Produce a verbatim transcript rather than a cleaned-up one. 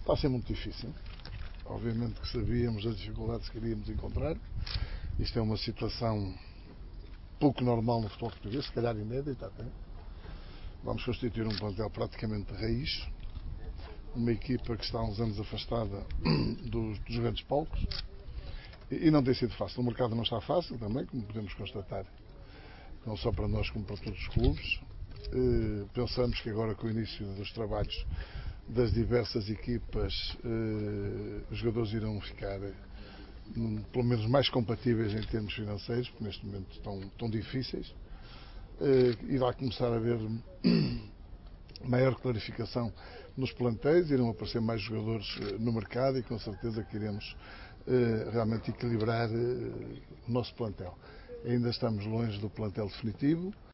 Está a ser muito difícil. Obviamente que sabíamos as dificuldades que iríamos encontrar. Isto é uma situação pouco normal no futebol português, se calhar inédita até. Vamos constituir um plantel praticamente de raiz, uma equipa que está há uns anos afastada dos, dos grandes palcos, e não tem sido fácil. O mercado não está fácil também, como podemos constatar, não só para nós como para todos os clubes. Pensamos que agora, com o início dos trabalhos das diversas equipas, os jogadores irão ficar pelo menos mais compatíveis em termos financeiros, porque neste momento estão, estão difíceis. Irá começar a haver maior clarificação nos plantéis, irão aparecer mais jogadores no mercado e com certeza que iremos realmente equilibrar o nosso plantel. Ainda estamos longe do plantel definitivo.